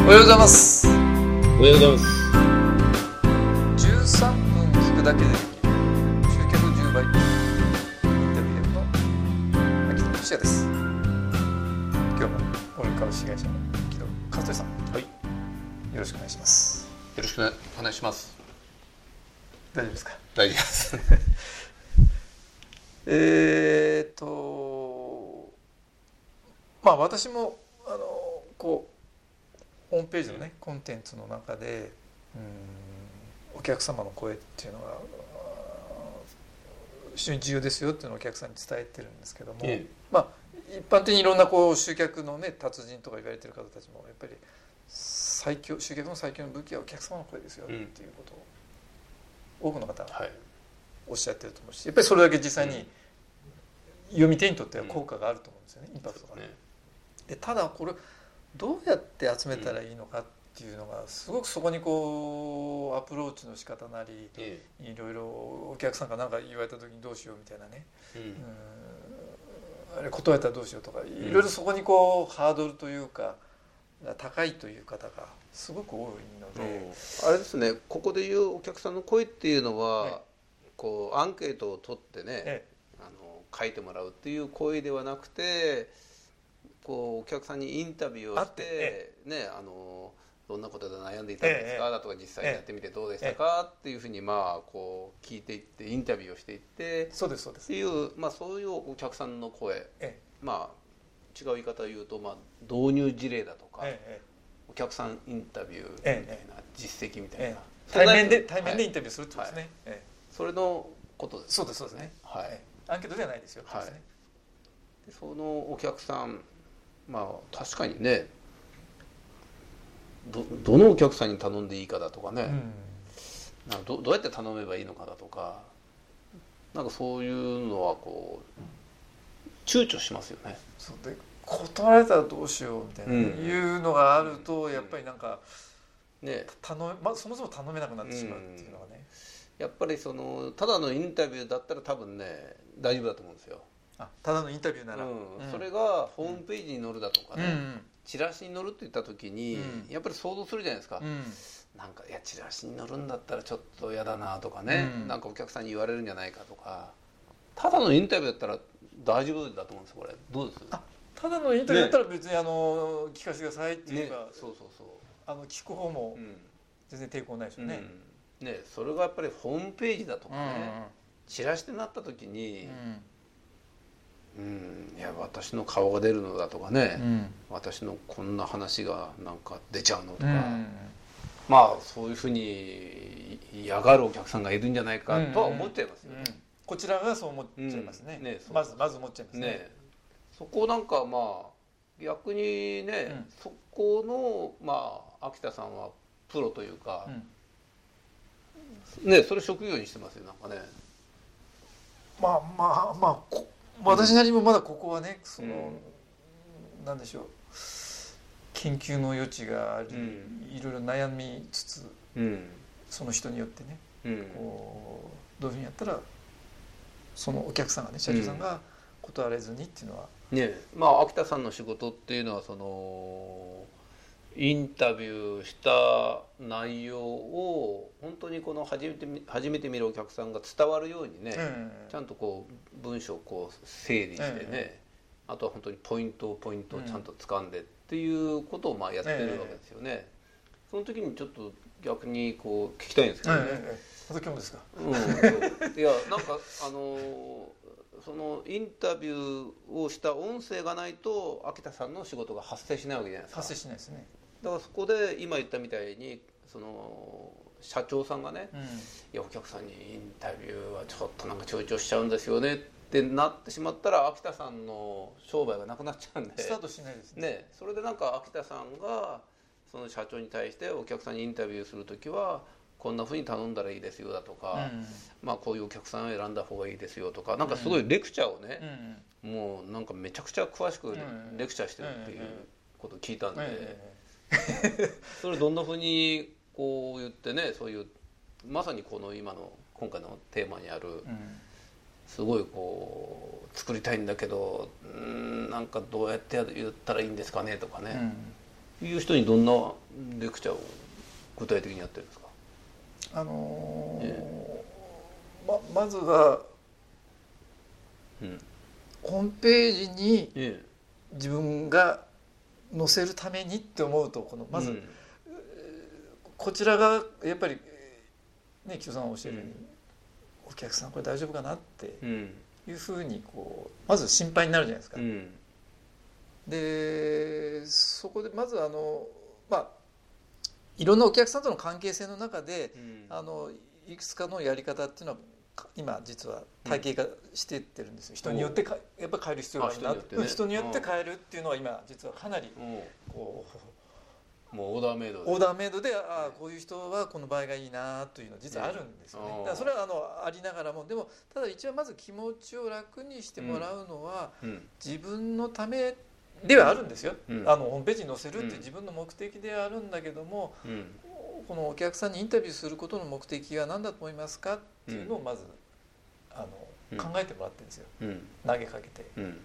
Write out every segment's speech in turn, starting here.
おはようございます。 おはようございます。 13分聞くだけでできる集客10倍インタビューの秋田俊也です。今日も俺株式会社の木戸和人さん、 はい、 よろしくお願いします。 よろしくお願いします。 大丈夫ですか？ 大丈夫です。 私もこうホームページのねコンテンツの中でお客様の声っていうのが非常に重要ですよっていうのをお客さんに伝えてるんですけども、一般的にいろんな集客のね達人とか言われてる方たちもやっぱり集客の最強の武器はお客様の声ですよっていうことを多くの方がおっしゃってると思うし、やっぱりそれだけ実際に読み手にとっては効果があると思うんですよね、インパクトがね。でただこれどうやって集めたらいいのかっていうのがすごくそこにアプローチの仕方なり、いろいろお客さんが何か言われた時にどうしようみたいなね、あれ断られたらどうしようとか、いろいろそこにハードルというか高いという方がすごく多いので、 あれですね、ここで言うお客さんの声っていうのは、アンケートを取ってね、書いてもらうっていう声ではなくて、お客さんにインタビューをして、どんなことで悩んでいたんですか、だとか実際にやってみてどうでしたかっていうふうに聞いていってインタビューをしていってっていう、そういうお客さんの声、違う言い方を言うと、導入事例だとか、お客さんインタビューみたいな、実績みたいな、 対面でインタビューするってことですね。 それのことです。 そうですね。アンケートではないですよ。 そのお客さん、確かにね、どのお客さんに頼んでいいかだとかね、どうやって頼めばいいのかだとか、そういうのは躊躇しますよね。 そうで、断られたらどうしようみたいな、いうのがあると、やっぱりそもそも頼めなくなってしまうっていうのがね、 やっぱりただのインタビューだったら多分ね大丈夫だと思うんですよ。 ただのインタビューなら、 それがホームページに載るだとかね、チラシに載るって言った時に、やっぱり想像するじゃないですか。いやチラシに載るんだったらちょっと嫌だなとかね、お客さんに言われるんじゃないかとか、ただのインタビューだったら大丈夫だと思うんですよ。これどうです？ ただのインタビューだったら別に聞かせてくださいっていうか、聞く方も全然抵抗ないですよね。 それがやっぱりホームページだとかね、チラシになった時に、いや私の顔が出るのだとかね、私のこんな話が出ちゃうのとか、そういうふうに嫌がるお客さんがいるんじゃないかとは思っちゃいますよね。 こちらがそう思っちゃいますね。まず思っちゃいますね。 そこ逆にね、そこの秋田さんはプロというか、それ職業にしてますよね。 私なりもまだここはね、なんでしょう、研究の余地があり、いろいろ悩みつつ、その人によってね、どういうふうにやったらそのお客さんがね、社長さんが断れずにっていうのは、 秋田さんの仕事っていうのはインタビューした内容を本当に初めて見るお客さんが伝わるようにね、ちゃんと文章を整理してね、あとは本当にポイントをちゃんと掴んでっていうことをやってるわけですよね。その時にちょっと逆に聞きたいんですけどね。 今日もですか？ いやそのインタビューをした音声がないと秋田さんの仕事が発生しないわけじゃないですか。 発生しないですね。 だからそこで今言ったみたいに社長さんがね、いやお客さんにインタビューはちょっとちょいちょいしちゃうんですよねってなってしまったら、秋田さんの商売がなくなっちゃうんでスタートしないですね。 それで秋田さんがその社長に対してお客さんにインタビューするときはこんなふうに頼んだらいいですよだとか、こういうお客さんを選んだ方がいいですよとか、すごいレクチャーをね、もうめちゃくちゃ詳しくレクチャーしてるっていうことを聞いたんで、それどんなふうに言ってね、そういうまさに今回のテーマにある、すごい作りたいんだけどどうやって言ったらいいんですかねとかね、 いう人にどんなレクチャーを具体的にやってるんですか？ まずは、ホームページに自分が載せるためにって思うとまず、こちらがやっぱりね、木戸さんがおっしゃるように、お客さんこれ大丈夫かなっていうふうにまず心配になるじゃないですか。でそこでまずいろんなお客さんとの関係性の中で、いくつかのやり方っていうのは今実は体系化していってるんですよ。人によってやっぱり変える必要があるな、人によって変えるっていうのは今実はかなりもうオーダーメイドで、 こういう人はこの場合がいいなというのは実はあるんですよね。だからそれはありながらも、でもただ一番まず気持ちを楽にしてもらうのは、自分のためではあるんですよ。ホームページに載せるって自分の目的ではあるんだけども、このお客さんにインタビューすることの目的は何だと思いますかっていうのをまず考えてもらってるんですよ、投げかけて。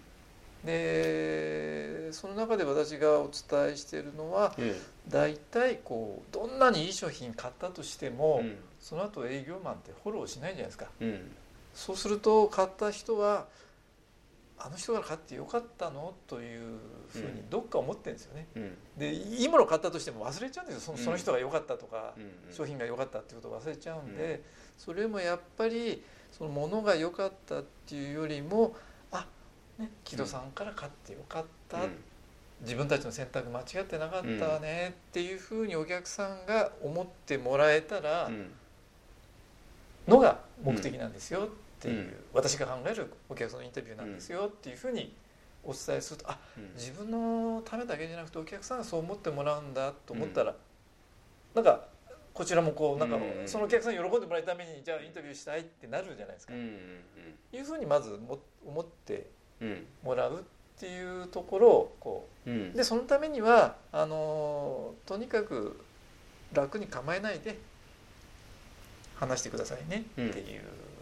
でその中で私がお伝えしているのは、大体どんなにいい商品買ったとしても、その後営業マンってフォローしないじゃないですか。そうすると買った人はあの人から買ってよかったのというふうにどっか思ってるんですよね。でいいものを買ったとしても忘れちゃうんですよ。その人が良かったとか、商品が良かったっていうことを忘れちゃうんで、それもやっぱりその物が良かったっていうよりも、木戸さんから買ってよかった、自分たちの選択間違ってなかったわねっていうふうにお客さんが思ってもらえたらのが目的なんですよっていう、私が考えるお客さんのインタビューなんですよっていうふうにお伝えすると、自分のためだけじゃなくてお客さんがそう思ってもらうんだと思ったら、なんかこちらもそのお客さんに喜んでもらうためにじゃあインタビューしたいってなるじゃないですか。いうふうにまず思ってもらうっていうところをでそのためにはとにかく楽に構えないで話してくださいねっていう、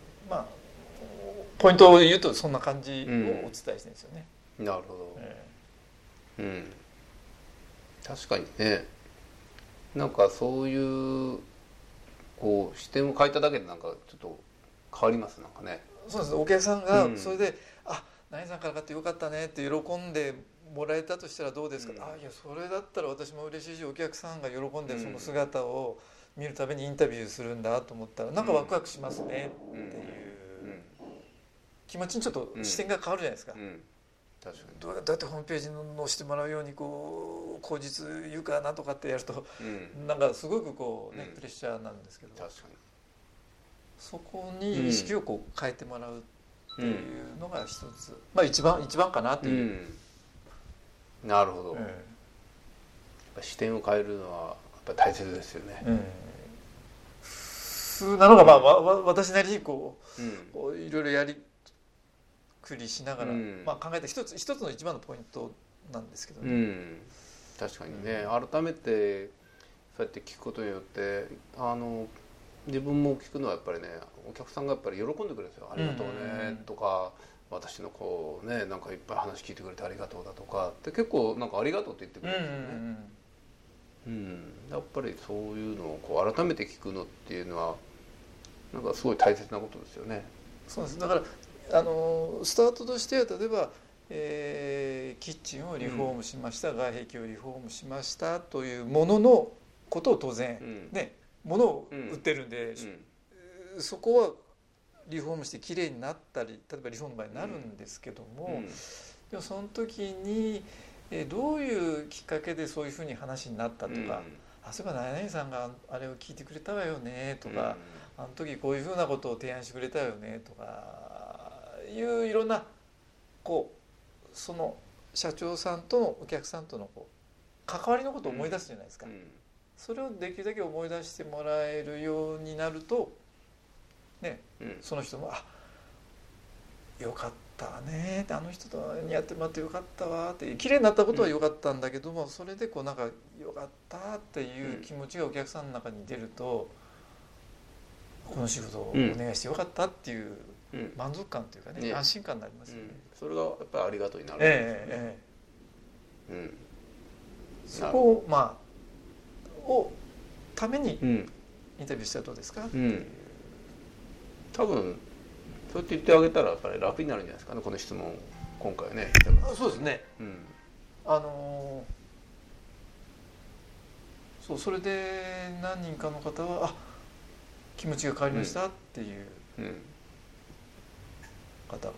ポイントを言うとそんな感じをお伝えしてるんですよね。 なるほど。確かにね、なんかそういう視点を変えただけでなんかちょっと変わりますなんかね。 そうです。お客さんがそれで何さんから買ってよかったねって喜んでもらえたとしたらどうですか。いやそれだったら私も嬉しいし、お客さんが喜んでその姿を見るためにインタビューするんだと思ったらなんかワクワクしますねっていう気持ちにちょっと視点が変わるじゃないですか。確かにどうやってホームページに載せてもらうように口実言うかなとかってやると、なんかすごくプレッシャーなんですけど、 確かにそこに意識を変えてもらうっていうのが一つ、一番かなという、 なるほど、やっぱ視点を変えるのはやっぱ大切ですよね。 普通なのが私なりにいろいろやりくりしながら、考えた一つの一番のポイントなんですけどね。 確かにね、改めてそうやって聞くことによって自分も聞くのはやっぱりね、お客さんがやっぱり喜んでくれるんですよ。ありがとうねとか、私のなんかいっぱい話聞いてくれてありがとうだとかって結構なんかありがとうって言ってくれるんですよね。やっぱりそういうのを改めて聞くのっていうのはなんかすごい大切なことですよね。 そうです。だからスタートとしては例えば、キッチンをリフォームしました、外壁をリフォームしましたというもののことを当然、物を売ってるんで、そこはリフォームしてきれいになったり、例えばリフォームの場合になるんですけども、でもその時にどういうきっかけでそういうふうに話になったとか、そういえば何々さんがあれを聞いてくれたわよねとか、あの時こういうふうなことを提案してくれたよねとかいういろんなその社長さんとのお客さんとの関わりのことを思い出すじゃないですか。それをできるだけ思い出してもらえるようになるとその人もよかったね、あの人とにやってもらってよかったわって、綺麗になったことはよかったんだけども、それでなんかよかったっていう気持ちがお客さんの中に出ると、この仕事をお願いしてよかったっていう満足感というかね、安心感になりますよね。 それがやっぱりありがとうになるんですよね。 そこをためにインタビューしたらどうですか、 多分そうやって言ってあげたらやっぱり楽になるんじゃないですかね、この質問今回はね。 そうですね、それで何人かの方は気持ちが変わりましたっていう方が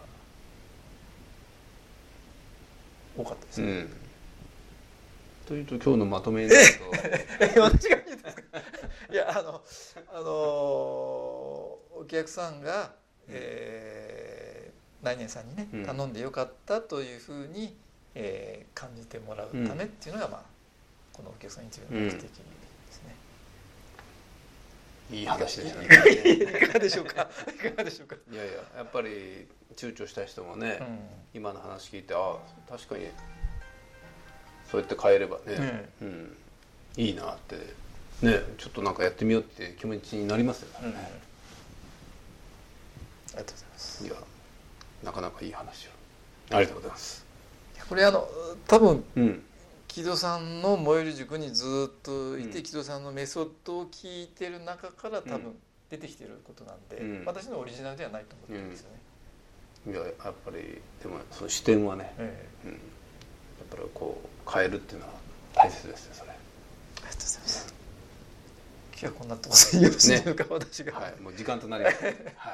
多かったですね。 というと今日のまとめになると私が言うんですか。いやお客さんが、何々さんにね頼んでよかったというふうに、感じてもらうためっていうのが、このお客さんインタビューの目的ですね。 いい話でしたね。 いかがでしょうか。いかがでしょうか。 いやいや、やっぱり躊躇した人もね、今の話聞いて確かにそうやって変えればね、いいなってね、ちょっとなんかやってみようって気持ちになりますよね。 ありがとうございます。 いや、なかなかいい話をありがとうございます。 これ多分、木戸さんの燃える塾にずっといて、木戸さんのメソッドを聞いてる中から多分出てきてることなんで、私のオリジナルではないと思ってるんですよね。 いや、やっぱりでもその視点はね、やっぱりこう変えるっていうのは大切ですよ、それ。ありがとうございます。今日はこんなところでよろしいですか、私が。 もう時間となりました。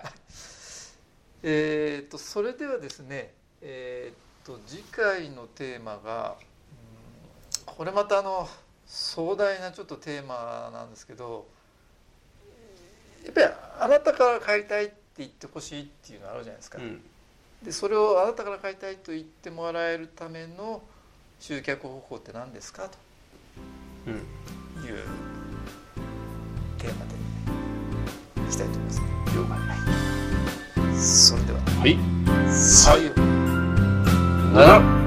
それではですね、次回のテーマが、これまた壮大なちょっとテーマなんですけど、やっぱりあなたから買いたいって言ってほしいっていうのがあるじゃないですか。でそれをあなたから買いたいと言ってもらえるための集客方法って何ですかというテーマでいきたいと思います。 了解。 それでは、 はい。 さようなら。